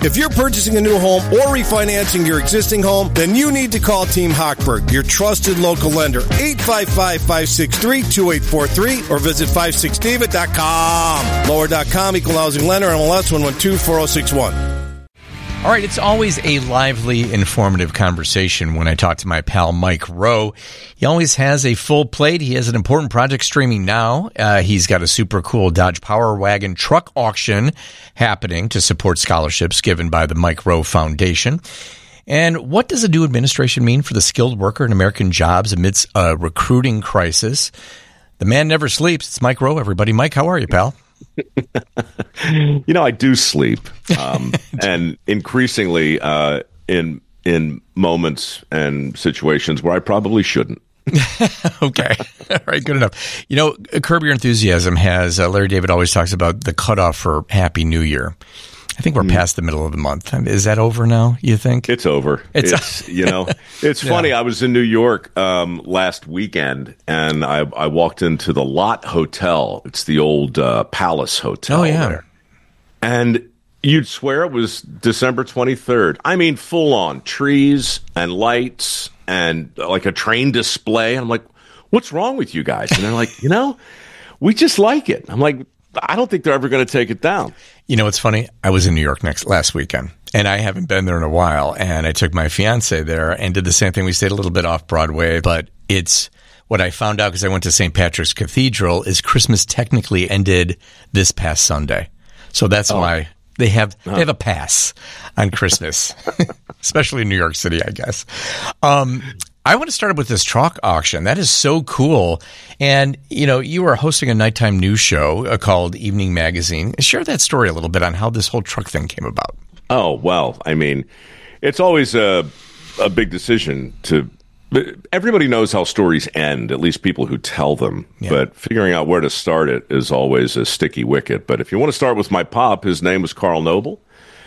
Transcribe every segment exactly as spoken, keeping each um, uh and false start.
If you're purchasing a new home or refinancing your existing home, then you need to call Team Hochberg, your trusted local lender. eight five five, five six three, two eight four three or visit five six david dot com. Lower dot com, equal housing lender, M L S one one two four zero six one. All right, it's always a lively, informative conversation when I talk to my pal Mike Rowe. He always has a full plate. He has an important project streaming now. Uh, he's got a super cool Dodge Power Wagon truck auction happening to support scholarships given by the Mike Rowe Foundation. And what does a new administration mean for the skilled worker and American jobs amidst a recruiting crisis? The man never sleeps. It's Mike Rowe, everybody. Mike, how are you, pal? You know, I do sleep, um, and increasingly uh, in in moments and situations where I probably shouldn't. Okay. All right. Good enough. You know, Curb Your Enthusiasm has, uh, Larry David always talks about the cutoff for Happy New Year. I think we're mm. past the middle of the month. Is that over now, you think? It's over. It's, it's you know, it's yeah. funny. I was in New York um, last weekend, and I, I walked into the Lot Hotel. It's the old uh, Palace Hotel. Oh, yeah. There. And you'd swear it was December twenty-third. I mean, full on trees and lights and like a train display. I'm like, what's wrong with you guys? And they're like, you know, we just like it. I'm like, I don't think they're ever going to take it down. You know, it's funny. I was in New York next last weekend, and I haven't been there in a while. And I took my fiance there and did the same thing. We stayed a little bit off Broadway, but it's what I found out because I went to Saint Patrick's Cathedral is Christmas technically ended this past Sunday. So that's oh. why they have oh. they have a pass on Christmas, especially in New York City, I guess. Um, I want to start with this truck auction. That is so cool. And, you know, you are hosting a nighttime news show uh, called Evening Magazine. Share that story a little bit on how this whole truck thing came about. Oh, well, I mean, it's always a, a big decision to – everybody knows how stories end, at least people who tell them. Yeah. But figuring out where to start it is always a sticky wicket. But if you want to start with my pop, his name was Carl Noble.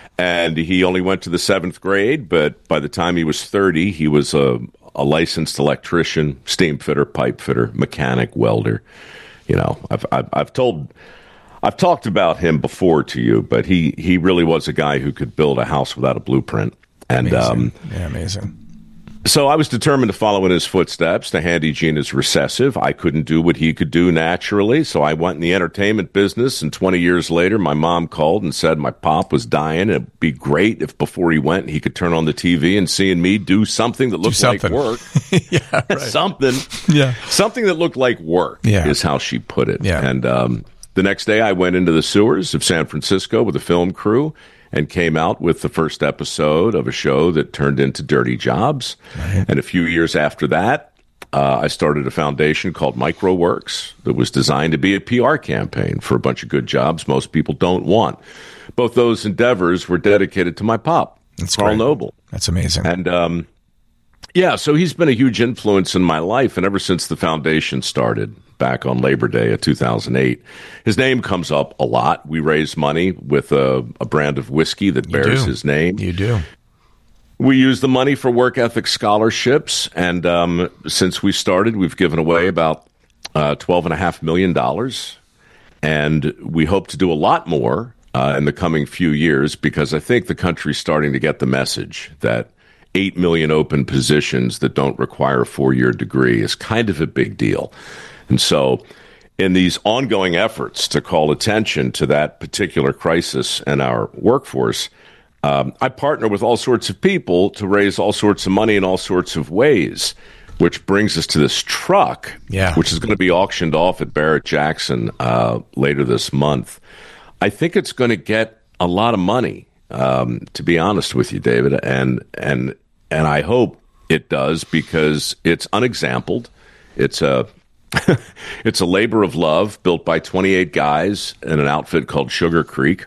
And he only went to the seventh grade, but by the time he was thirty, he was a – a licensed electrician, steam fitter, pipe fitter, mechanic, welder. You know, I've, I've I've told, I've talked about him before to you, but he he really was a guy who could build a house without a blueprint. And amazing. um, yeah, amazing. So I was determined to follow in his footsteps. The handy gene is recessive. I couldn't do what he could do naturally, so I went in the entertainment business, and twenty years later, my mom called and said my pop was dying. It'd be great if before he went, he could turn on the T V and seeing me do something that looked something. like work. yeah, right. Something. Yeah. Something that looked like work yeah. is how she put it. Yeah. And um, the next day, I went into the sewers of San Francisco with a film crew and came out with the first episode of a show that turned into Dirty Jobs. Right. And a few years after that, uh, I started a foundation called MicroWorks that was designed to be a P R campaign for a bunch of good jobs most people don't want. Both those endeavors were dedicated to my pop, That's Carl great. Noble. That's amazing. And um, yeah, so he's been a huge influence in my life, and ever since the foundation started back on Labor Day of two thousand eight. His name comes up a lot. We raise money with a, a brand of whiskey that bears his name. You do. We use the money for work ethic scholarships, and um, since we started, we've given away about uh, twelve point five million dollars, and we hope to do a lot more uh, in the coming few years because I think the country's starting to get the message that eight million open positions that don't require a four-year degree is kind of a big deal. And so in these ongoing efforts to call attention to that particular crisis in our workforce, um, I partner with all sorts of people to raise all sorts of money in all sorts of ways, which brings us to this truck, yeah. which is going to be auctioned off at Barrett-Jackson uh, later this month. I think it's going to get a lot of money, um, to be honest with you, David, and and and I hope it does because it's unexampled. It's a It's a labor of love built by twenty-eight guys in an outfit called Sugar Creek.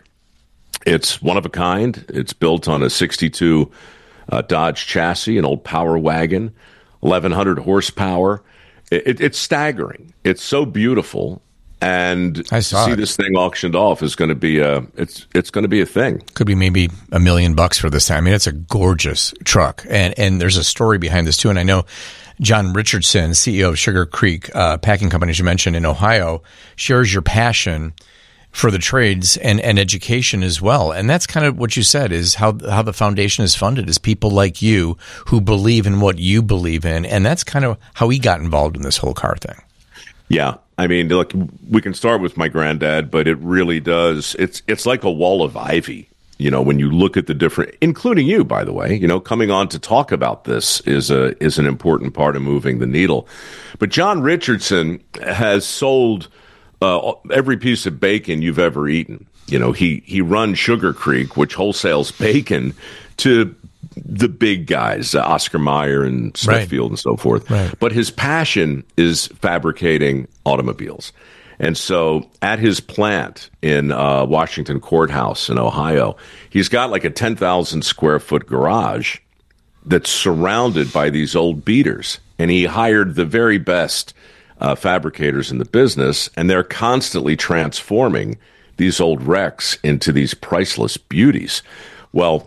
It's one of a kind. It's built on a sixty-two uh, Dodge chassis, an old Power Wagon, eleven hundred horsepower. It, it, it's staggering. It's so beautiful, and I to saw see it. this thing auctioned off is going to be a it's it's going to be a thing. Could be maybe a million bucks for this time. I mean, it's a gorgeous truck, and and there's a story behind this too. And I know John Richardson, C E O of Sugar Creek uh, Packing Company, as you mentioned, in Ohio, shares your passion for the trades and, and education as well. And that's kind of what you said is how how the foundation is funded is people like you who believe in what you believe in. And that's kind of how he got involved in this whole car thing. Yeah. I mean, look, we can start with my granddad, but it really does. It's it's like a wall of ivy. You know, when you look at the different, including you, by the way, you know, coming on to talk about this is a is an important part of moving the needle. But John Richardson has sold Uh, every piece of bacon you've ever eaten. You know, he, he runs Sugar Creek, which wholesales bacon to the big guys, uh, Oscar Mayer and Smithfield right. and so forth. Right. But his passion is fabricating automobiles. And so at his plant in uh, Washington Courthouse in Ohio, he's got like a ten thousand square foot garage that's surrounded by these old beaters. And he hired the very best Uh, fabricators in the business, and they're constantly transforming these old wrecks into these priceless beauties. Well,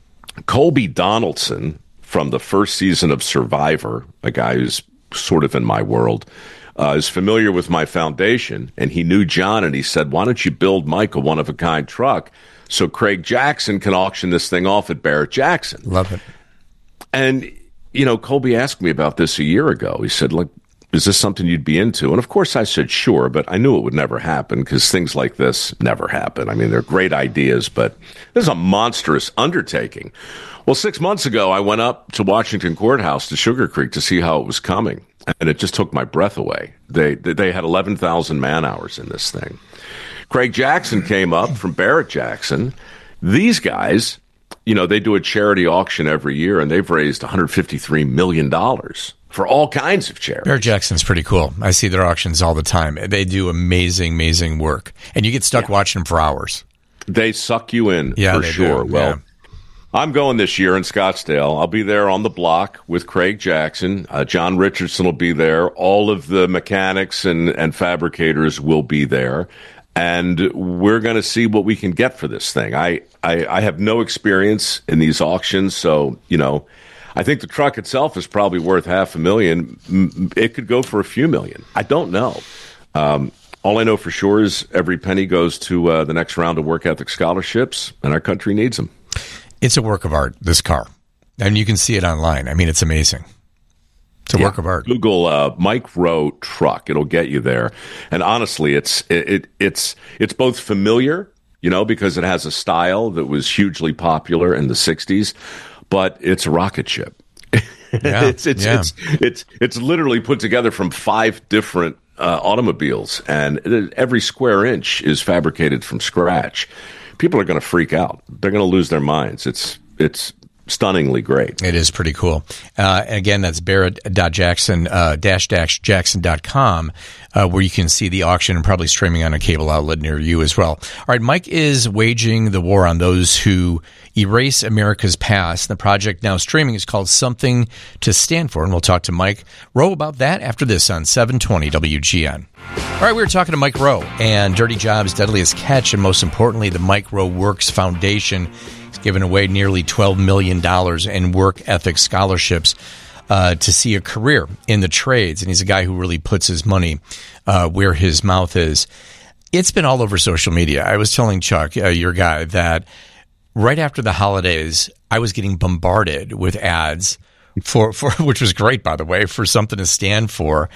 Colby Donaldson from the first season of Survivor, a guy who's sort of in my world, uh, is familiar with my foundation, and he knew John, and he said, why don't you build Mike a one-of-a-kind truck so Craig Jackson can auction this thing off at Barrett-Jackson? Love it. And, you know, Colby asked me about this a year ago. He said, look, is this something you'd be into? And of course I said, sure, but I knew it would never happen because things like this never happen. I mean, they're great ideas, but this is a monstrous undertaking. Well, six months ago, I went up to Washington Courthouse to Sugar Creek to see how it was coming. And it just took my breath away. They, they had eleven thousand man hours in this thing. Craig Jackson came up from Barrett-Jackson. These guys, you know, they do a charity auction every year and they've raised one hundred fifty-three million dollars. For all kinds of charities. Barrett-Jackson's pretty cool. I see their auctions all the time. They do amazing, amazing work. And you get stuck yeah. watching them for hours. They suck you in, yeah, for they sure. Do. Well, yeah. I'm going this year in Scottsdale. I'll be there on the block with Craig Jackson. Uh, John Richardson will be there. All of the mechanics and, and fabricators will be there. And we're going to see what we can get for this thing. I, I, I have no experience in these auctions, so, you know, I think the truck itself is probably worth half a million. It could go for a few million. I don't know. Um, all I know for sure is every penny goes to uh, the next round of work ethic scholarships, and our country needs them. It's a work of art, this car. And you can see it online. I mean, it's amazing. It's a yeah. work of art. Google uh, Mike Rowe truck. It'll get you there. And honestly, it's it, it it's it's both familiar, you know, because it has a style that was hugely popular in the sixties, but it's a rocket ship. Yeah, it's it's, yeah. it's it's it's literally put together from five different uh, automobiles, and every square inch is fabricated from scratch. People are going to freak out. They're going to lose their minds. It's it's stunningly great. It is pretty cool. Uh, and again, that's Barrett.Jackson, uh, dash dash Jackson dot com, uh, where you can see the auction and probably streaming on a cable outlet near you as well. All right, Mike is waging the war on those who erase America's past. The project now streaming is called Something to Stand For, and we'll talk to Mike Rowe about that after this on seven twenty W G N. All right, we were talking to Mike Rowe and Dirty Jobs, Deadliest Catch, and most importantly, the Mike Rowe Works Foundation. He's given away nearly twelve million dollars in work ethic scholarships uh, to see a career in the trades, and he's a guy who really puts his money uh, where his mouth is. It's been all over social media. I was telling Chuck, uh, your guy, that right after the holidays, I was getting bombarded with ads for, for which was great, by the way, for something to stand for.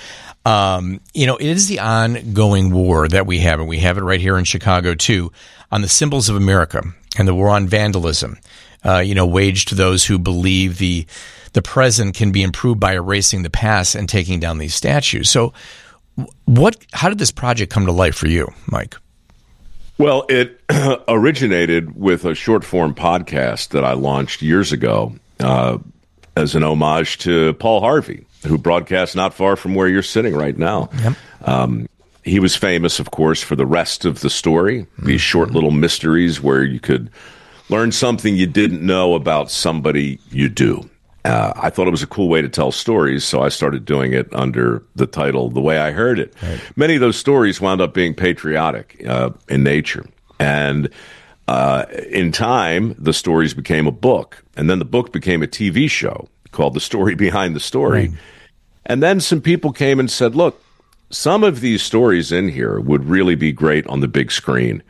Um, you know, it is the ongoing war that we have, and we have it right here in Chicago, too, on the symbols of America and the war on vandalism, uh, you know, waged to those who believe the the present can be improved by erasing the past and taking down these statues. So what? How did this project come to life for you, Mike? Well, it originated with a short-form podcast that I launched years ago uh, as an homage to Paul Harvey, who broadcasts not far from where you're sitting right now. Yep. Um, he was famous, of course, for the rest of the story, these mm-hmm. short little mysteries where you could learn something you didn't know about somebody you do. Uh, I thought it was a cool way to tell stories, so I started doing it under the title The Way I Heard It. Right. Many of those stories wound up being patriotic uh, in nature. And uh, in time, the stories became a book. And then the book became a T V show called The Story Behind the Story. Right. And then some people came and said, look, some of these stories in here would really be great on the big screen.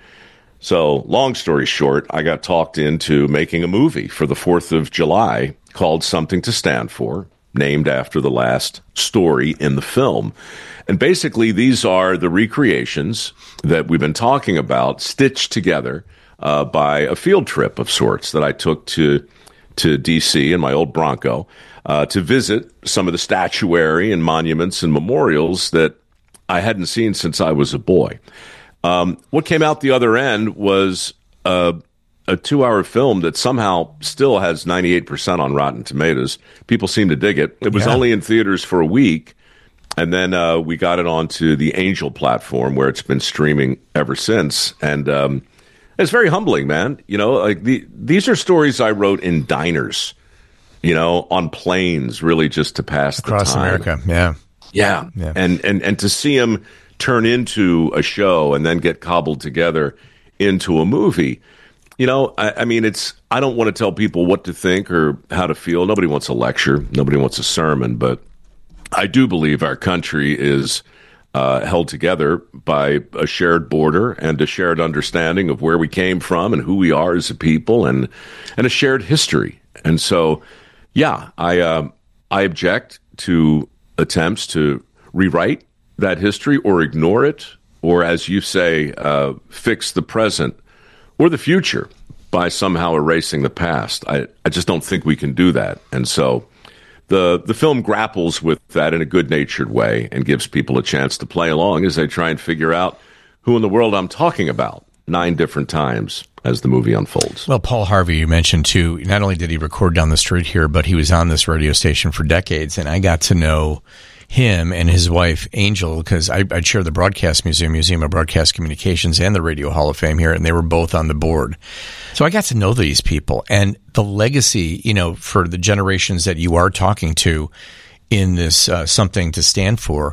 So, long story short, I got talked into making a movie for the fourth of July called Something to Stand For, named after the last story in the film. And basically, these are the recreations that we've been talking about, stitched together uh, by a field trip of sorts that I took to, to D C in my old Bronco uh, to visit some of the statuary and monuments and memorials that I hadn't seen since I was a boy. Um, what came out the other end was a, a two-hour film that somehow still has ninety-eight percent on Rotten Tomatoes. People seem to dig it. It was yeah. only in theaters for a week, and then uh, we got it onto the Angel platform where it's been streaming ever since. And um, it's very humbling, man. You know, like the, these are stories I wrote in diners, you know, on planes, really just to pass across the time. America. Yeah, yeah, yeah. and and and to see them turn into a show and then get cobbled together into a movie. You know, I, I mean, it's, I don't want to tell people what to think or how to feel. Nobody wants a lecture. Nobody wants a sermon. But I do believe our country is uh, held together by a shared border and a shared understanding of where we came from and who we are as a people, and, and a shared history. And so, yeah, I, uh, I object to attempts to rewrite that history or ignore it, or, as you say, uh, fix the present or the future by somehow erasing the past. I, I just don't think we can do that. And so the the film grapples with that in a good-natured way and gives people a chance to play along as they try and figure out who in the world I'm talking about nine different times as the movie unfolds. Well, Paul Harvey, you mentioned, too, not only did he record down the street here, but he was on this radio station for decades, and I got to know him and his wife, Angel, because I, I chair the Broadcast Museum, Museum of Broadcast Communications, and the Radio Hall of Fame here, and they were both on the board. So I got to know these people, and the legacy, you know, for the generations that you are talking to in this uh, Something to Stand For,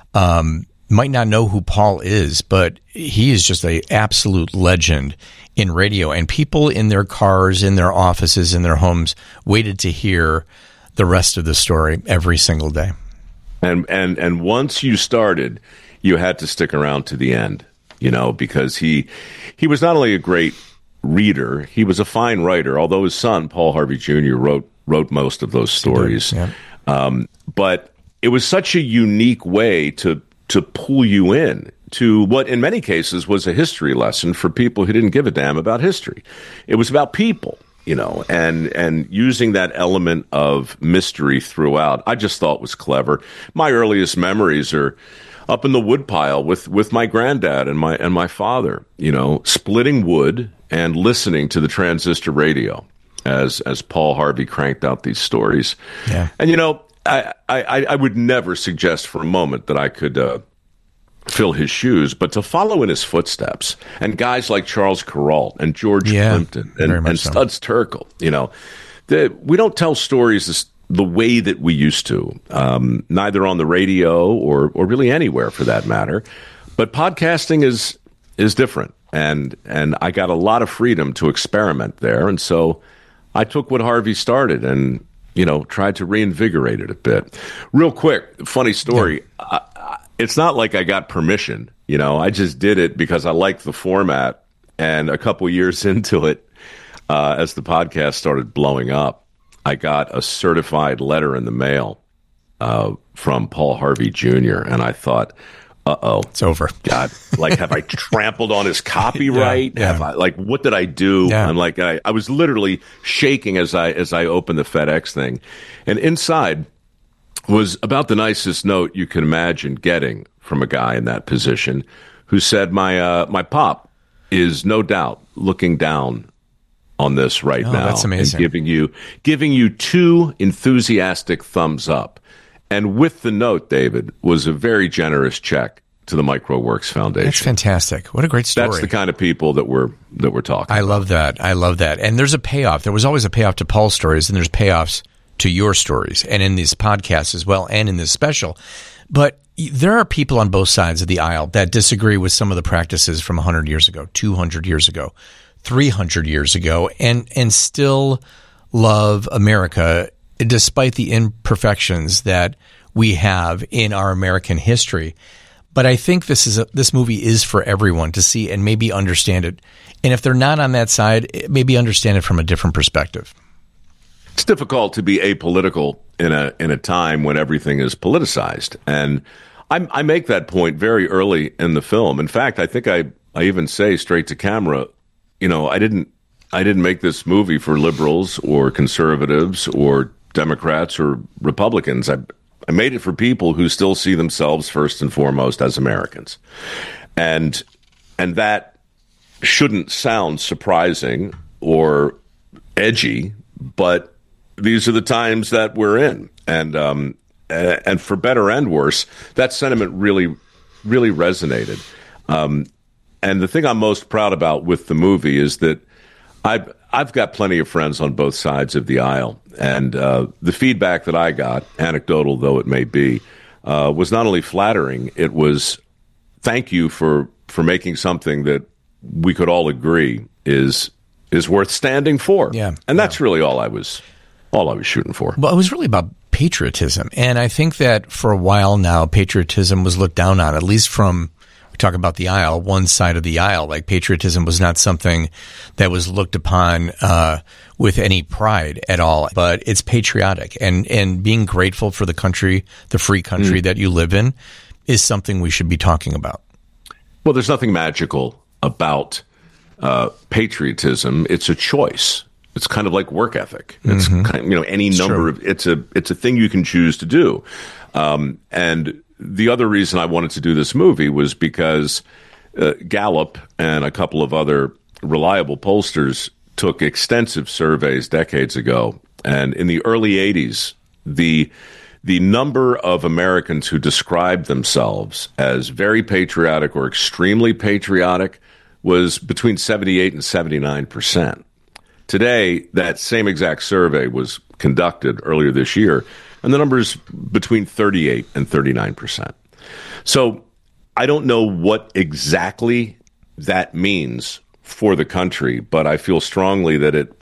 um, might not know who Paul is, but he is just an absolute legend in radio, and people in their cars, in their offices, in their homes waited to hear the rest of the story every single day. And and and once you started, you had to stick around to the end, you know, because he he was not only a great reader, he was a fine writer. Although his son, Paul Harvey Junior, wrote wrote most of those stories. Yeah. Um, but it was such a unique way to to pull you in to what, in many cases, was a history lesson for people who didn't give a damn about history. It was about people. You know, and and using that element of mystery throughout, I just thought was clever. My earliest memories are up in the woodpile with, with my granddad and my and my father, you know, splitting wood and listening to the transistor radio as as Paul Harvey cranked out these stories. Yeah. And, you know, I, I, I would never suggest for a moment that I could uh, fill his shoes, but to follow in his footsteps, and guys like Charles Kuralt and George yeah, Plimpton and, and so. Studs Terkel, you know, the, we don't tell stories this, the way that we used to, um, neither on the radio or or really anywhere for that matter. But podcasting is is different, and and I got a lot of freedom to experiment there, and so I took what Harvey started and, you know, tried to reinvigorate it a bit. Real quick, funny story. Yeah. I, It's not like I got permission, you know. I just did it because I liked the format. And a couple years into it, uh, as the podcast started blowing up, I got a certified letter in the mail uh, from Paul Harvey Junior And I thought, uh-oh. It's over. God, like, have I trampled on his copyright? Yeah, yeah. Have I, like, what did I do? Yeah. And, like, I, I was literally shaking as I as I opened the FedEx thing. And inside was about the nicest note you can imagine getting from a guy in that position, who said, my uh, my pop is no doubt looking down on this right oh, now. That's amazing. And giving you giving you two enthusiastic thumbs up. And with the note, David, was a very generous check to the MicroWorks Foundation. That's fantastic. What a great story. That's the kind of people that we're that we're talking I about. love that. I love that. And there's a payoff. There was always a payoff to Paul's stories, and there's payoffs to your stories, and in these podcasts as well, and in this special. But there are people on both sides of the aisle that disagree with some of the practices from one hundred years ago, two hundred years ago, three hundred years ago, and and still love America despite the imperfections that we have in our American history. But I think this is a, this movie is for everyone to see and maybe understand it. And if they're not on that side, maybe understand it from a different perspective. It's difficult to be apolitical in a in a time when everything is politicized, and I, I make that point very early in the film. In fact, I think I, I even say straight to camera, you know, I didn't I didn't make this movie for liberals or conservatives or Democrats or Republicans. I I made it for people who still see themselves first and foremost as Americans, and and that shouldn't sound surprising or edgy, but these are the times that we're in, and um, and for better and worse, that sentiment really, really resonated. Um, and the thing I'm most proud about with the movie is that I've I've got plenty of friends on both sides of the aisle, and uh, the feedback that I got, anecdotal though it may be, uh, was not only flattering. It was thank you for for making something that we could all agree is is worth standing for. Yeah, and that's yeah. really all I was. All I was shooting for. Well, it was really about patriotism. And I think that for a while now, patriotism was looked down on, at least from, we talk about the aisle, one side of the aisle. Like patriotism was not something that was looked upon uh, with any pride at all. But it's patriotic. And, and being grateful for the country, the free country mm. that you live in, is something we should be talking about. Well, there's nothing magical about uh, patriotism. It's a choice. It's kind of like work ethic. It's mm-hmm. kind of, you know, any it's number true. of, it's a, it's a thing you can choose to do. Um, and the other reason I wanted to do this movie was because uh, Gallup and a couple of other reliable pollsters took extensive surveys decades ago. And in the early eighties, the, the number of Americans who described themselves as very patriotic or extremely patriotic was between seventy-eight and seventy-nine percent. Today, that same exact survey was conducted earlier this year, and the number is between thirty-eight and thirty-nine percent. So I don't know what exactly that means for the country, but I feel strongly that it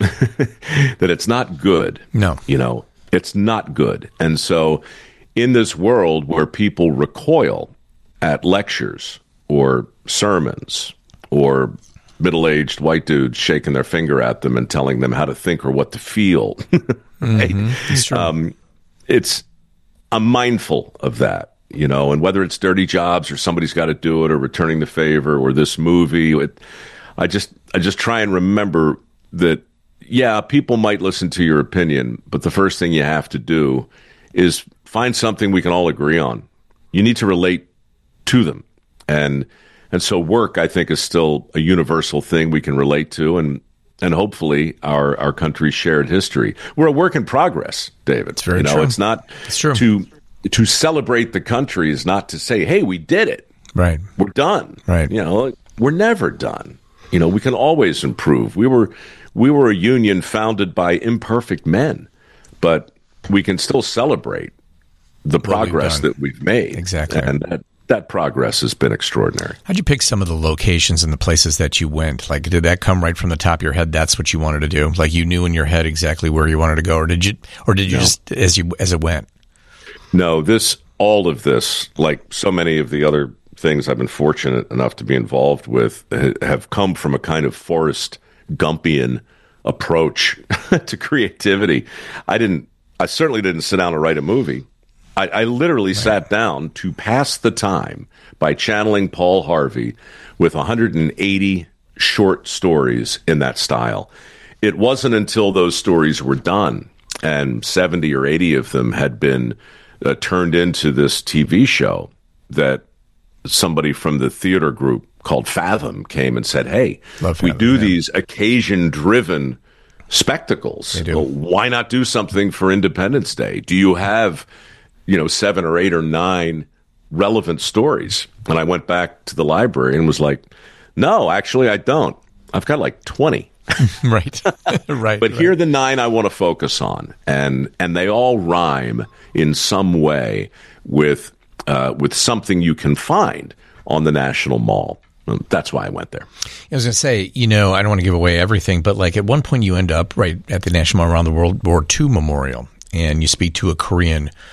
that it's not good. No. You know, it's not good. And so in this world where people recoil at lectures or sermons or middle-aged white dudes shaking their finger at them and telling them how to think or what to feel. Right? Mm-hmm. It's true. Um, it's, I'm mindful of that, you know, and whether it's dirty jobs or somebody's got to do it or returning the favor or this movie, it, I just, I just try and remember that, yeah, people might listen to your opinion, but the first thing you have to do is find something we can all agree on. You need to relate to them. And, And so work, I think, is still a universal thing we can relate to, and and hopefully our, our country's shared history. We're a work in progress, David. It's very you know, true. It's not it's true. to to celebrate the country is not to say, hey, we did it. Right. We're done. Right. You know, we're never done. You know, we can always improve. We were we were a union founded by imperfect men, but we can still celebrate the progress that we've made. Exactly. And that That progress has been extraordinary. How'd you pick some of the locations and the places that you went? Like, did that come right from the top of your head? That's what you wanted to do. Like, you knew in your head exactly where you wanted to go, or did you, or did you no. just as you as it went? No, this, all of this, like so many of the other things I've been fortunate enough to be involved with, have come from a kind of Forrest Gumpian approach to creativity. I didn't. I certainly didn't sit down and write a movie. I, I literally right. sat down to pass the time by channeling Paul Harvey with one hundred eighty short stories in that style. It wasn't until those stories were done and seventy or eighty of them had been uh, turned into this T V show that somebody from the theater group called Fathom came and said, hey, Love we Fathom, do yeah. these occasion-driven spectacles. Well, why not do something for Independence Day? Do you have... you know, seven or eight or nine relevant stories? And I went back to the library and was like, no, actually, I don't. I've got like twenty. Right. right. But right. here are the nine I want to focus on. And and they all rhyme in some way with uh, with something you can find on the National Mall. That's why I went there. I was going to say, you know, I don't want to give away everything, but like at one point you end up right at the National Mall around the World War Two Memorial, and you speak to a Korean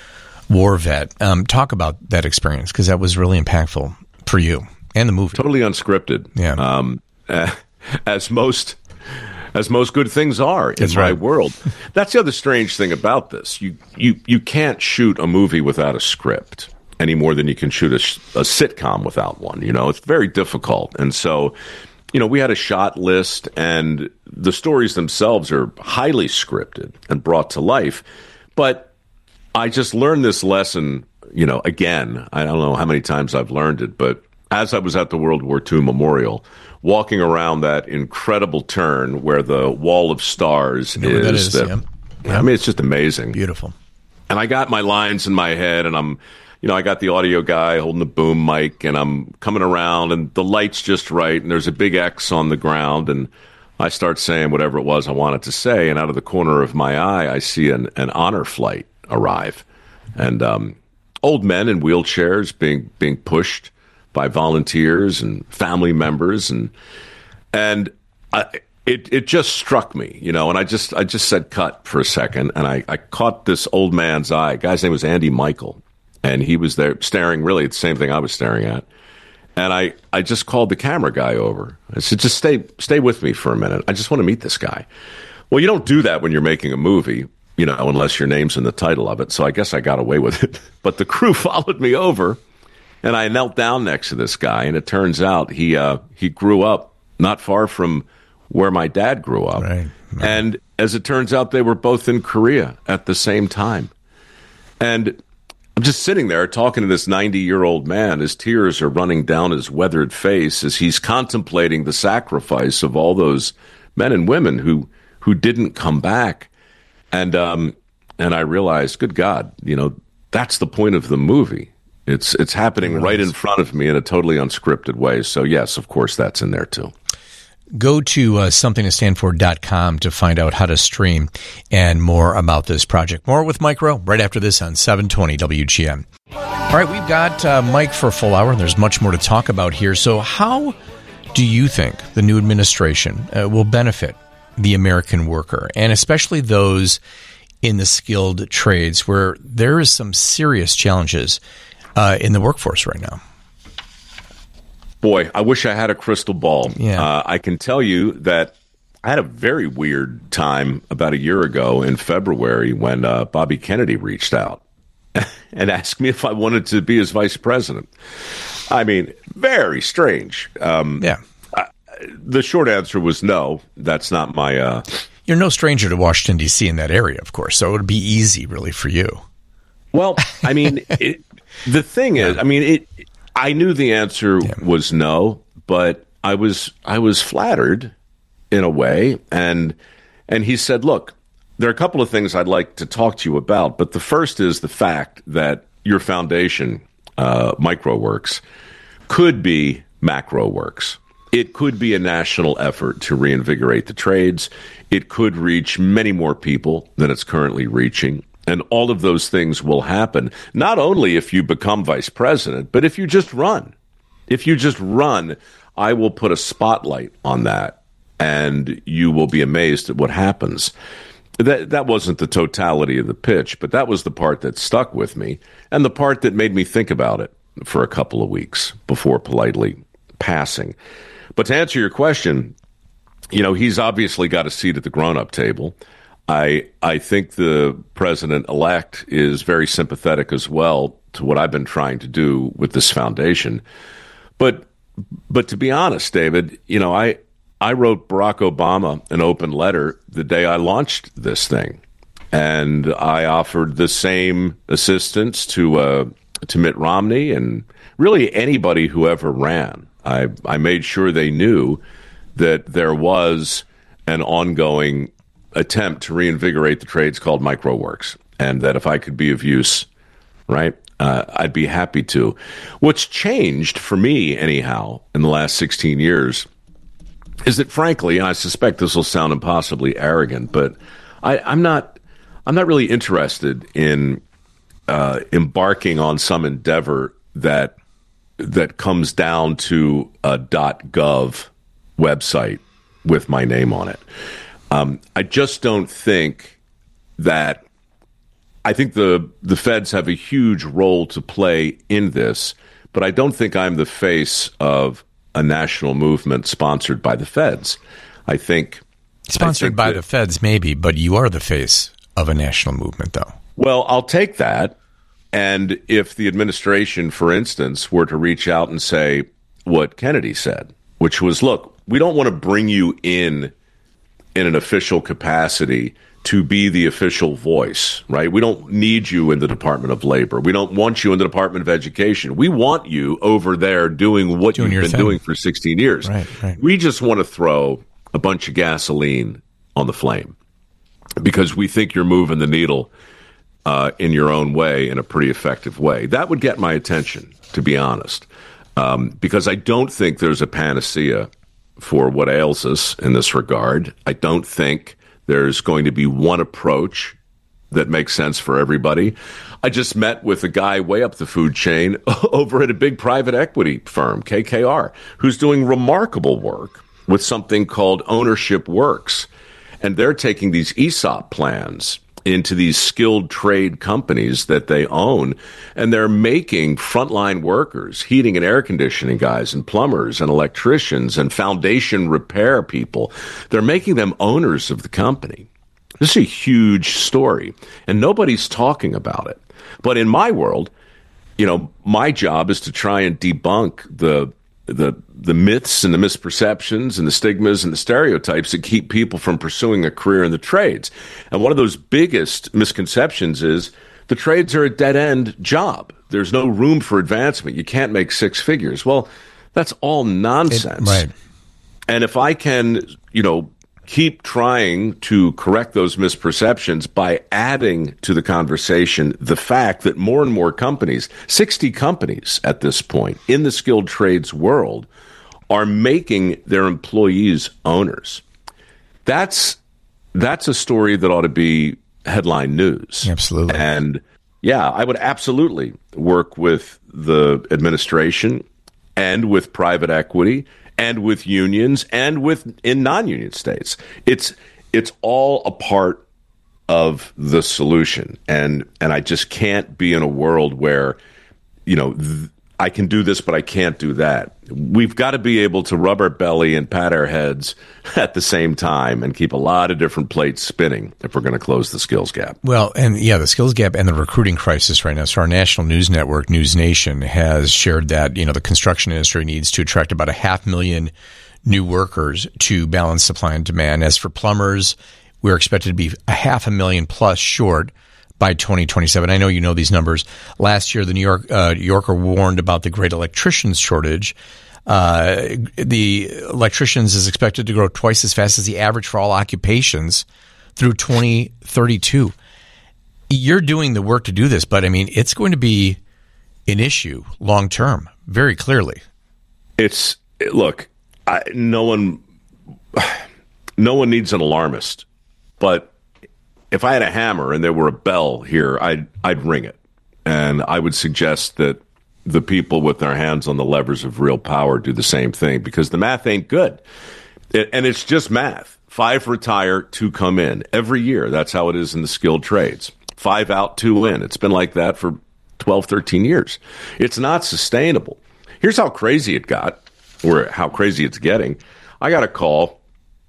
war vet. Um, talk about that experience, because that was really impactful for you and the movie. Totally unscripted. Yeah. Um, uh, as most as most good things are in That's my right. world. That's the other strange thing about this. You you you can't shoot a movie without a script any more than you can shoot a, sh- a sitcom without one. You know, it's very difficult. And so, you know, we had a shot list, and the stories themselves are highly scripted and brought to life. But I just learned this lesson, you know, again, I don't know how many times I've learned it, but as I was at the World War Two Memorial, walking around that incredible turn where the Wall of Stars know where that is, is, that, yeah. I mean, it's just amazing. Beautiful. And I got my lines in my head, and I'm, you know, I got the audio guy holding the boom mic, and I'm coming around, and the light's just right, and there's a big X on the ground, and I start saying whatever it was I wanted to say, and out of the corner of my eye, I see an, an honor flight arrive, and um, old men in wheelchairs being being pushed by volunteers and family members, and and I, it it just struck me, you know, and I just I just said cut for a second, and I, I caught this old man's eye. Guy's name was Andy Michael, and he was there staring really at the same thing I was staring at. And I, I just called the camera guy over. I said, just stay stay with me for a minute. I just want to meet this guy. Well, you don't do that when you're making a movie, you know, unless your name's in the title of it. So I guess I got away with it. But the crew followed me over, and I knelt down next to this guy. And it turns out he uh, he grew up not far from where my dad grew up. Right, right. And as it turns out, they were both in Korea at the same time. And I'm just sitting there talking to this ninety-year-old man. His tears are running down his weathered face as he's contemplating the sacrifice of all those men and women who who didn't come back. And um, and I realized, good God, you know, that's the point of the movie. It's it's happening right in front of me in a totally unscripted way. So, yes, of course, that's in there, too. Go to uh, something to stand for dot com to find out how to stream and more about this project. More with Mike Rowe right after this on seven twenty W G M. All right, we've got uh, Mike for a full hour, and there's much more to talk about here. So how do you think the new administration uh, will benefit the American worker, and especially those in the skilled trades where there is some serious challenges uh, in the workforce right now? Boy, I wish I had a crystal ball. Yeah. Uh, I can tell you that I had a very weird time about a year ago in February when uh, Bobby Kennedy reached out and asked me if I wanted to be his vice president. I mean, very strange. Um, Yeah. I, the short answer was no. That's not my... Uh, You're no stranger to Washington, D C in that area, of course, so it would be easy, really, for you. well, I mean, it, the thing is, I mean, it... I knew the answer Yeah. was no, but I was I was flattered in a way, and and he said, "Look, there are a couple of things I'd like to talk to you about, but the first is the fact that your foundation, uh, MicroWorks, could be MacroWorks. It could be a national effort to reinvigorate the trades. It could reach many more people than it's currently reaching." And all of those things will happen, not only if you become vice president, but if you just run. If you just run, I will put a spotlight on that, and you will be amazed at what happens. That that wasn't the totality of the pitch, but that was the part that stuck with me, and the part that made me think about it for a couple of weeks before politely passing. But to answer your question, you know, he's obviously got a seat at the grown-up table. I I think the president-elect is very sympathetic as well to what I've been trying to do with this foundation. But but to be honest, David, you know, I I wrote Barack Obama an open letter the day I launched this thing, and I offered the same assistance to uh, to Mitt Romney and really anybody who ever ran. I I made sure they knew that there was an ongoing attempt to reinvigorate the trades called MicroWorks, and that if I could be of use, right, uh, I'd be happy to. What's changed for me, anyhow, in the last sixteen years is that, frankly, and I suspect this will sound impossibly arrogant, but I, I'm not, I'm not really interested in uh, embarking on some endeavor that that comes down to a .gov website with my name on it. Um, I just don't think that I think the the feds have a huge role to play in this, but I don't think I'm the face of a national movement sponsored by the feds. I think sponsored I think by that, the feds, maybe, but you are the face of a national movement, though. Well, I'll take that. And if the administration, for instance, were to reach out and say what Kennedy said, which was, look, we don't want to bring you in in an official capacity to be the official voice, right? We don't need you in the Department of Labor. We don't want you in the Department of Education. We want you over there doing what doing you've been thing. doing for sixteen years. Right, right. We just want to throw a bunch of gasoline on the flame because we think you're moving the needle uh, in your own way, in a pretty effective way. That would get my attention, to be honest, um, because I don't think there's a panacea for what ails us in this regard. I don't think there's going to be one approach that makes sense for everybody. I just met with a guy way up the food chain over at a big private equity firm, K K R, who's doing remarkable work with something called Ownership Works. And they're taking these E S O P plans into these skilled trade companies that they own, and they're making frontline workers, heating and air conditioning guys and plumbers and electricians and foundation repair people. They're making them owners of the company. This is a huge story, and nobody's talking about it. But in my world, you know, my job is to try and debunk the the the myths and the misperceptions and the stigmas and the stereotypes that keep people from pursuing a career in the trades. And one of those biggest misconceptions is the trades are a dead-end job. There's no room for advancement. You can't make six figures. Well, that's all nonsense. It, right. And if I can, you know, keep trying to correct those misperceptions by adding to the conversation the fact that more and more companies, sixty companies at this point in the skilled trades world, are making their employees owners. That's that's a story that ought to be headline news. Absolutely. And yeah, I would absolutely work with the administration and with private equity and with unions, and with in non-union states. It's it's all a part of the solution, and and I just can't be in a world where, you know, th- I can do this, but I can't do that. We've got to be able to rub our belly and pat our heads at the same time and keep a lot of different plates spinning if we're going to close the skills gap. Well, and yeah, the skills gap and the recruiting crisis right now. So our national news network, News Nation, has shared that, you know, the construction industry needs to attract about a half million new workers to balance supply and demand. As for plumbers, we're expected to be a half a million plus short by twenty twenty-seven. I know you know these numbers. Last year, the New York uh, Yorker warned about the great electricians shortage. Uh, the electricians is expected to grow twice as fast as the average for all occupations through twenty thirty-two. You're doing the work to do this, but I mean, it's going to be an issue long term, very clearly. It's look, I, no one, no one needs an alarmist, but if I had a hammer and there were a bell here, I'd I'd ring it, and I would suggest that the people with their hands on the levers of real power do the same thing, because the math ain't good, it, and it's just math. Five retire, two come in every year. That's how it is in the skilled trades. Five out, two in. It's been like that for twelve, thirteen years. It's not sustainable. Here's how crazy it got, or how crazy it's getting. I got a call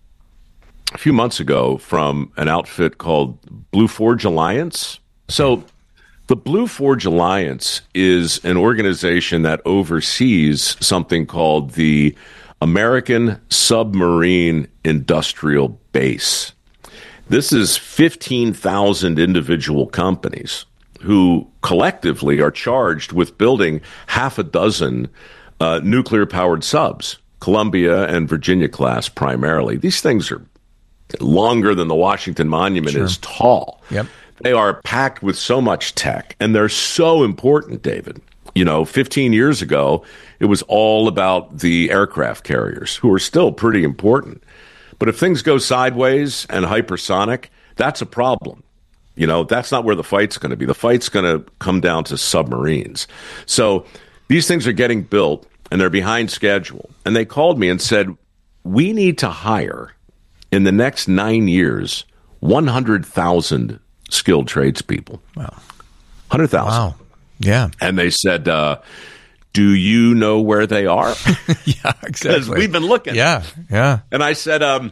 a few months ago from an outfit called Blue Forge Alliance. So the Blue Forge Alliance is an organization that oversees something called the American Submarine Industrial Base. This is fifteen thousand individual companies who collectively are charged with building half a dozen uh, nuclear-powered subs, Columbia and Virginia class primarily. These things are longer than the Washington Monument Sure. is tall. Yep. They are packed with so much tech, and they're so important, David. You know, fifteen years ago, it was all about the aircraft carriers, who are still pretty important. But if things go sideways and hypersonic, that's a problem. You know, that's not where the fight's going to be. The fight's going to come down to submarines. So these things are getting built, and they're behind schedule. And they called me and said, we need to hire, in the next nine years, one hundred thousand skilled tradespeople. Wow. one hundred thousand. Wow. Yeah. And they said, uh, do you know where they are? Yeah, exactly. Because we've been looking. Yeah, yeah. And I said, um,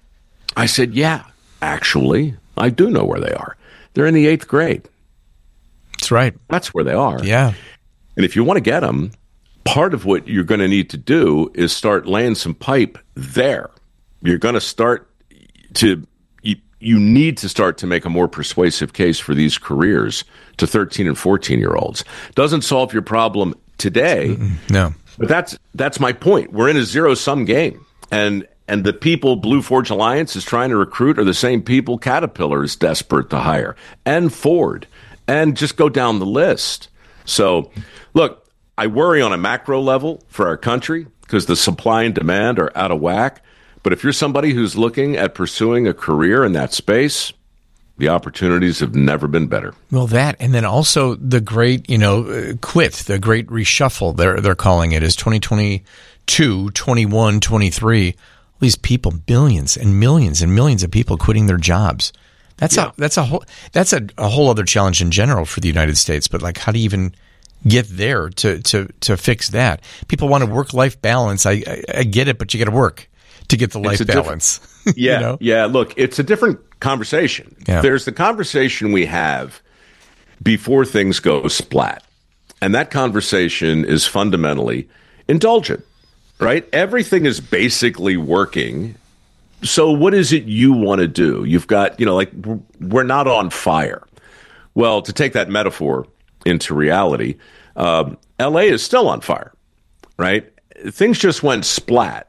I said, yeah, actually, I do know where they are. They're in the eighth grade. That's right. That's where they are. Yeah. And if you want to get them, part of what you're going to need to do is start laying some pipe there. You're going to start to, you, you need to start to make a more persuasive case for these careers to thirteen and fourteen year olds. Doesn't solve your problem today. Mm-mm, no. But that's that's my point. We're in a zero-sum game. And and the people Blue Forge Alliance is trying to recruit are the same people Caterpillar is desperate to hire. And Ford. And just go down the list. So, look, I worry on a macro level for our country because the supply and demand are out of whack. But if you're somebody who's looking at pursuing a career in that space, the opportunities have never been better. Well, that, and then also the great, you know, uh, quit, the great reshuffle, they're, they're calling it, is twenty twenty-two, twenty-one, twenty-three. All these people, billions and millions and millions of people quitting their jobs. That's yeah. a that's a whole that's a, a whole other challenge in general for the United States. But like, how do you even get there to to to fix that? People want a work-life balance. I, I I get it, but you got to work to get the life balance. Yeah, you know? yeah. Look, it's a different conversation. Yeah. There's the conversation we have before things go splat. And that conversation is fundamentally indulgent, right? Everything is basically working. So what is it you want to do? You've got, you know, like, we're not on fire. Well, to take that metaphor into reality, um, L A is still on fire, right? Things just went splat.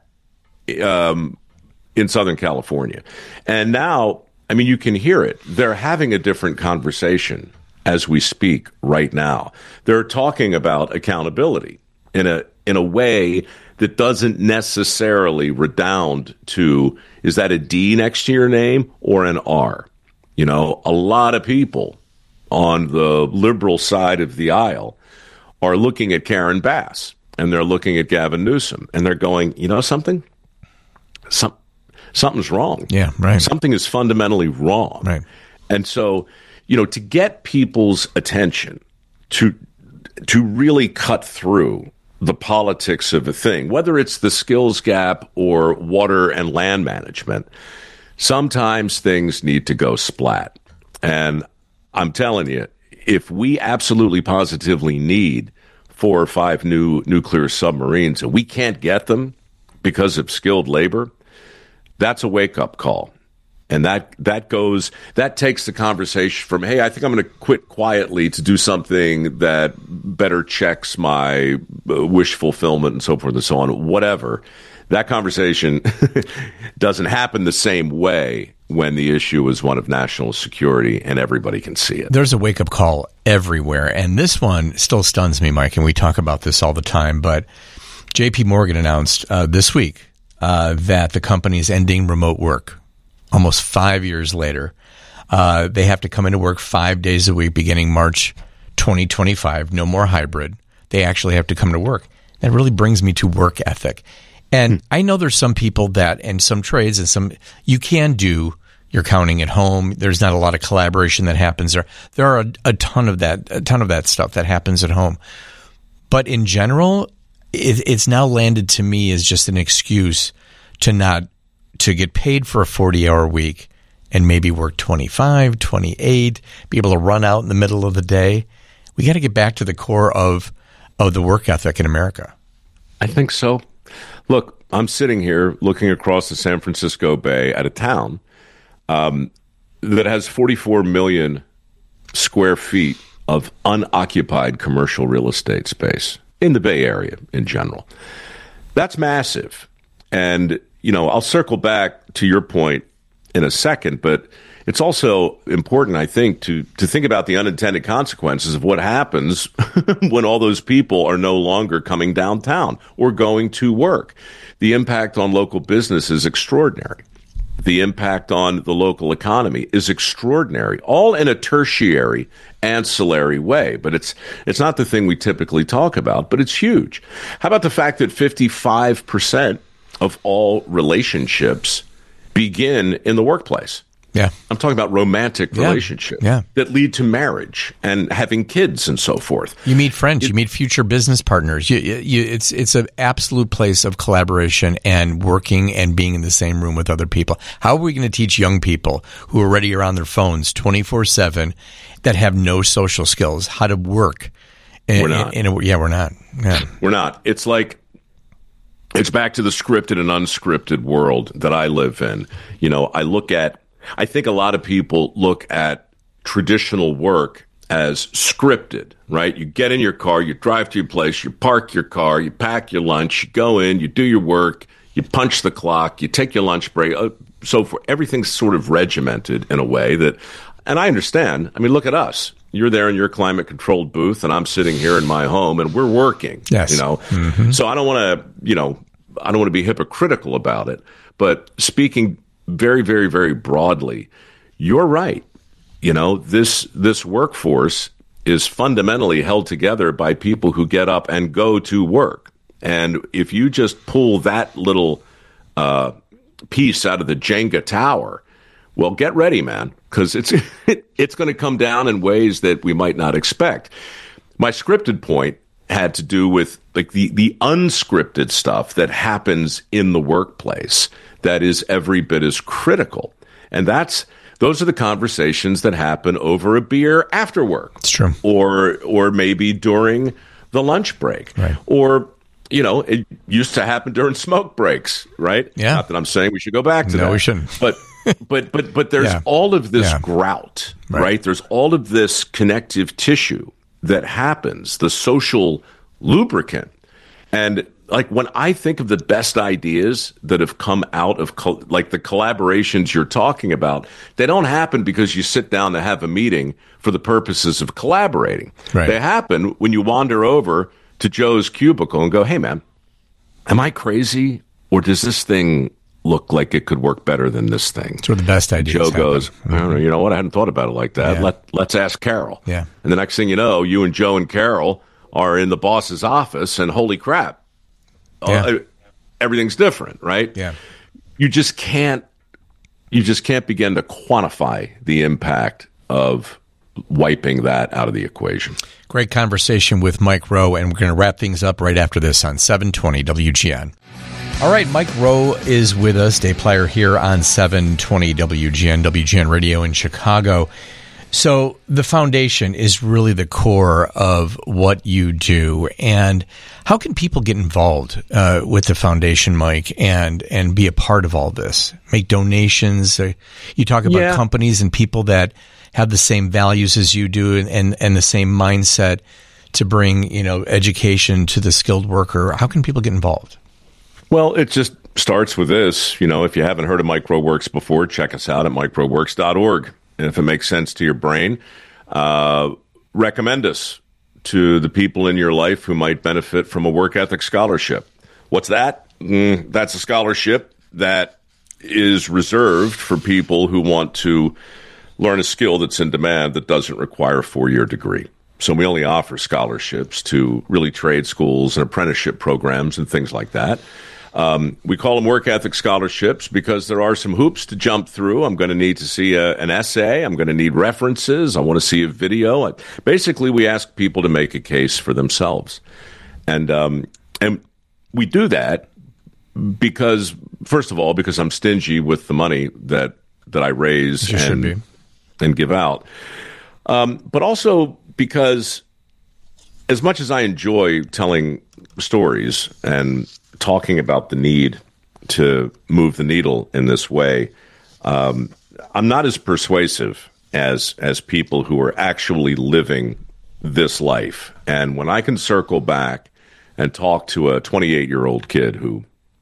Um, in Southern California. And now, I mean, you can hear it. They're having a different conversation as we speak right now. They're talking about accountability in a in a way that doesn't necessarily redound to, is that a D next to your name or an R? You know, a lot of people on the liberal side of the aisle are looking at Karen Bass and they're looking at Gavin Newsom and they're going, you know something? Some Something's wrong. Yeah, right. Something is fundamentally wrong. Right. And so, you know, to get people's attention, to to really cut through the politics of a thing, whether it's the skills gap or water and land management, sometimes things need to go splat. And I'm telling you, if we absolutely positively need four or five new nuclear submarines and we can't get them because of skilled labor, that's a wake-up call. And that that goes, that takes the conversation from, hey, I think I'm going to quit quietly to do something that better checks my wish fulfillment and so forth and so on, whatever. That conversation doesn't happen the same way when the issue is one of national security and everybody can see it. There's a wake-up call everywhere. And this one still stuns me, Mike, and we talk about this all the time. But J P Morgan announced uh, this week Uh, that the company is ending remote work almost five years later. Uh, they have to come into work five days a week beginning March twenty twenty-five. No more hybrid. They actually have to come to work. That really brings me to work ethic. And hmm. I know there's some people that, and some trades and some, you can do your counting at home. There's not a lot of collaboration that happens there. There are a, a ton of that, a ton of that stuff that happens at home. But in general, It, it's now landed to me as just an excuse to not, to get paid for a forty hour week and maybe work twenty-five, twenty-eight, be able to run out in the middle of the day. We got to get back to the core of, of the work ethic in America. I think so. Look, I'm sitting here looking across the San Francisco Bay at a town um, that has forty-four million square feet of unoccupied commercial real estate space in the Bay Area in general. That's massive. And, you know, I'll circle back to your point in a second, but it's also important, I think, to, to think about the unintended consequences of what happens when all those people are no longer coming downtown or going to work. The impact on local business is extraordinary. The impact on the local economy is extraordinary, all in a tertiary, ancillary way. But it's it's not the thing we typically talk about, but it's huge. How about the fact that fifty-five percent of all relationships begin in the workplace? Yeah. I'm talking about romantic Yeah. relationships Yeah. that lead to marriage and having kids and so forth. You meet friends, it, you meet future business partners. You, you, it's it's an absolute place of collaboration and working and being in the same room with other people. How are we going to teach young people who are already around their phones twenty-four seven that have no social skills how to work? In, we're not. In, in a, yeah, we're not. Yeah. We're not. It's like, it's back to the scripted and unscripted world that I live in. You know, I look at, I think a lot of people look at traditional work as scripted, right? You get in your car, you drive to your place, you park your car, you pack your lunch, you go in, you do your work, you punch the clock, you take your lunch break, uh, so forth. Everything's sort of regimented in a way that, and I understand. I mean, look at us. You're there in your climate-controlled booth, and I'm sitting here in my home, and we're working. Yes. You know, mm-hmm. So I don't want to, you know, I don't want to be hypocritical about it. But speaking very, very, very broadly, you're right. You know, this this workforce is fundamentally held together by people who get up and go to work. And if you just pull that little uh, piece out of the Jenga tower, well, get ready, man, because it's it, it's going to come down in ways that we might not expect. My scripted point had to do with like the, the unscripted stuff that happens in the workplace that is every bit as critical. And that's those are the conversations that happen over a beer after work. It's true. Or or maybe during the lunch break. Right. Or you know, it used to happen during smoke breaks, right? Yeah. Not that I'm saying we should go back to no, that. No, we shouldn't. But but but but there's yeah. all of this yeah. grout, right. right? There's all of this connective tissue that happens, the social lubricant. And like when I think of the best ideas that have come out of co- like the collaborations you're talking about, they don't happen because you sit down to have a meeting for the purposes of collaborating. Right. They happen when you wander over to Joe's cubicle and go, hey, man, am I crazy? Or does this thing look like it could work better than this thing? It's where the best ideas Joe happen. goes, I don't know, you know what? I hadn't thought about it like that. Yeah. Let, let's ask Carol. Yeah. And the next thing you know, you and Joe and Carol are in the boss's office, and holy crap, Yeah. uh, everything's different, right? Yeah. You just can't, you just can't begin to quantify the impact of wiping that out of the equation. Great conversation with Mike Rowe, and we're going to wrap things up right after this on seven twenty W G N. All right, Mike Rowe is with us, Dave Plyer here on seven twenty W G N, W G N Radio in Chicago. So the foundation is really the core of what you do. And how can people get involved uh, with the foundation, Mike, and and be a part of all this? Make donations. Uh, you talk about Yeah. companies and people that have the same values as you do and, and, and the same mindset to bring, you know, education to the skilled worker. How can people get involved? Well, it just starts with this. You know, if you haven't heard of MicroWorks before, check us out at microworks dot org. And if it makes sense to your brain, uh, recommend us to the people in your life who might benefit from a work ethic scholarship. What's that? Mm, that's a scholarship that is reserved for people who want to learn a skill that's in demand that doesn't require a four-year degree. So we only offer scholarships to really trade schools and apprenticeship programs and things like that. Um, we call them work ethic scholarships because there are some hoops to jump through. I'm going to need to see a, an essay. I'm going to need references. I want to see a video. Basically, we ask people to make a case for themselves. And um, and we do that because, first of all, because I'm stingy with the money that, that I raise You should be. and, and give out. Um, but also because as much as I enjoy telling stories and talking about the need to move the needle in this way, um, I'm not as persuasive as as people who are actually living this life. And when I can circle back and talk to a twenty-eight-year-old kid who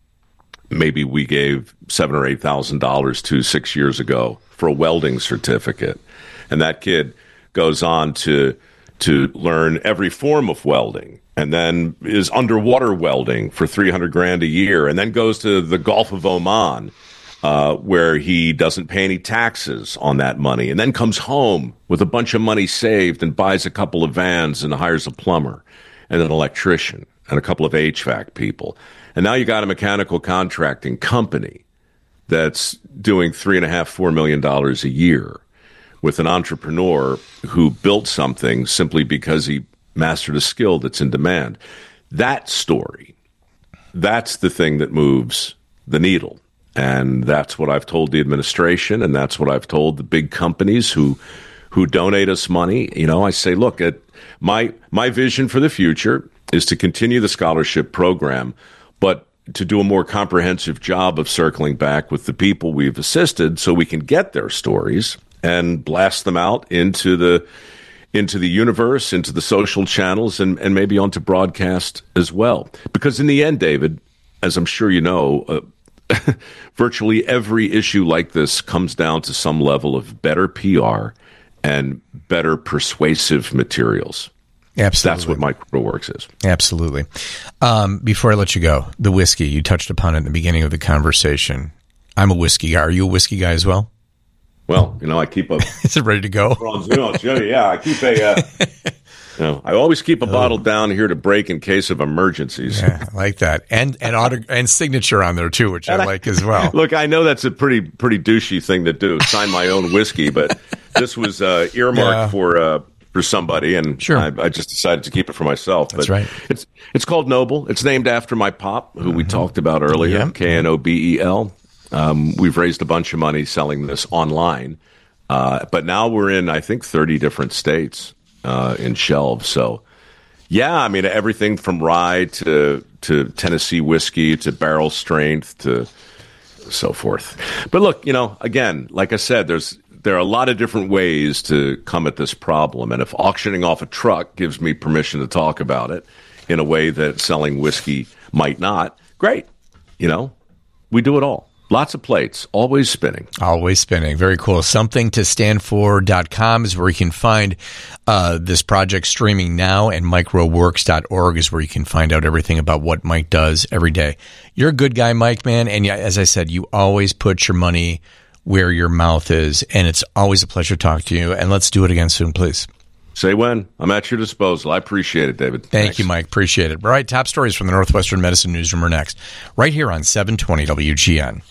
maybe we gave seven or eight thousand dollars to six years ago for a welding certificate, and that kid goes on to to learn every form of welding, and then is underwater welding for three hundred grand a year, and then goes to the Gulf of Oman, uh, where he doesn't pay any taxes on that money, and then comes home with a bunch of money saved and buys a couple of vans and hires a plumber and an electrician and a couple of H V A C people. And now you got a mechanical contracting company. that's doing three and a half, four million dollars a year with an entrepreneur who built something simply because he mastered a skill that's in demand. That story, that's the thing that moves the needle. And that's what I've told the administration, and that's what I've told the big companies who who donate us money. You know, I say, look, at my my vision for the future is to continue the scholarship program, but to do a more comprehensive job of circling back with the people we've assisted so we can get their stories and blast them out into the into the universe, into the social channels, and, and maybe onto broadcast as well. Because in the end, David, as I'm sure you know, uh, virtually every issue like this comes down to some level of better P R and better persuasive materials. Absolutely. That's what MicroWorks is. Absolutely. Um, before I let you go, the whiskey, you touched upon it in the beginning of the conversation. I'm a whiskey guy. Are you a whiskey guy as well? Well, you know, I keep a... Is it ready to go? Yeah, I keep a... Uh, you know, I always keep a oh. bottle down here to break in case of emergencies. Yeah, I like that. And and auto, and signature on there, too, which I, I like as well. Look, I know that's a pretty pretty douchey thing to do, sign my own whiskey, but this was uh, earmarked yeah. for... Uh, for somebody, and sure. I, I just decided to keep it for myself. That's but right. It's it's called Noble. It's named after my pop, who mm-hmm. we talked about earlier, yeah. K N O B E L. Um, we've raised a bunch of money selling this online, uh, but now we're in, I think, thirty different states uh, in shelves. So, yeah, I mean, everything from rye to, to Tennessee whiskey to barrel strength to so forth. But look, you know, again, like I said, there's There are a lot of different ways to come at this problem, and if auctioning off a truck gives me permission to talk about it in a way that selling whiskey might not, great. You know, we do it all. Lots of plates, always spinning. Always spinning. Very cool. something to stand for dot com is where you can find uh, this project streaming now, and microworks dot org is where you can find out everything about what Mike does every day. You're a good guy, Mike, man, and as I said, you always put your money where your mouth is, and it's always a pleasure to talk to you, and let's do it again soon, please. Say when. I'm at your disposal. I appreciate it, David. Thank Thanks. you, Mike. Appreciate it. All right, top stories from the Northwestern Medicine Newsroom are next, right here on seven twenty W G N.